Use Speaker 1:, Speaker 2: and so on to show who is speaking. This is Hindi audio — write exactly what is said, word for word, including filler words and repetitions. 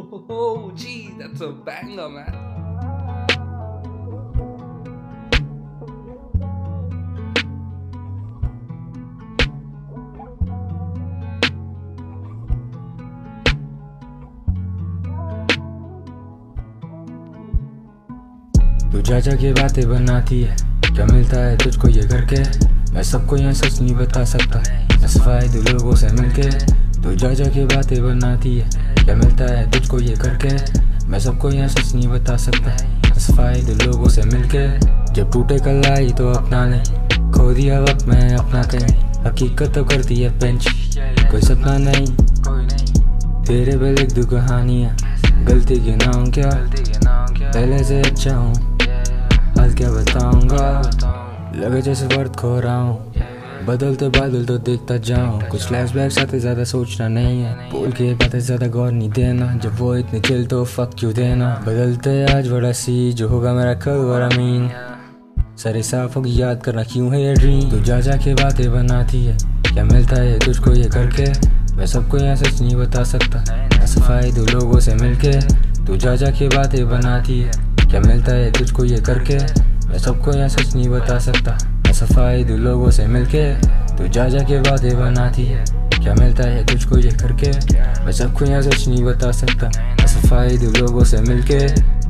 Speaker 1: Oh, gee, that's a banger, man.
Speaker 2: तू जा जा के बातें बनाती है, क्या मिलता है तुझको ये करके? मैं सबको यहाँ सच नहीं बता सकता, सफाई दो लोगों से मिलके। तू जा जा के बातें बनाती है, क्या मिलता है तुझको ये करके? मैं सबको यहाँ सच नहीं बता सकता, सफाई दो लोगों से मिलके। जब टूटे कलाई तो अपना ले, खो दिया वक्त मैं अपना कहीं, हकीकत तो करती है पेंच, कोई सपना नहीं तेरे पे लिख दूँ कहानियाँ। गलती के नाम क्या, पहले से अच्छा हूँ, हाल क्या बताऊंगा, लगे जैसे वर्द खो रहा हूँ। बदलते बादल तो देखता जाऊँ, कुछ फ्लैशबैक्स आते ज्यादा सोचना नहीं है, बोल के बातें ज्यादा गौर नहीं देना, जब वो इतने चिल तो फक क्यों देना। बदलते आज बड़ा सी जो होगा मेरा कल बड़ा मीन, सारे साफ होगी याद करना क्यों है ये ड्रीम। तू जा जा के बातें बनाती है, क्या मिलता है तुझको ये करके? मैं सबको यहाँ सच नहीं बता सकता, सफाई दो लोगों से मिलके। तू जा जा के बातें बनाती है, क्या मिलता है तुझको ये करके? मैं सबको यहाँ सच नहीं बता सकता, सफाई दो लोगों से मिलके। तू जा जा के बातें बनाती है, क्या मिलता है तुझको ये करके? मैं सबको यहाँ सच नहीं बता सकता, सफाई दो लोगों से मिलके।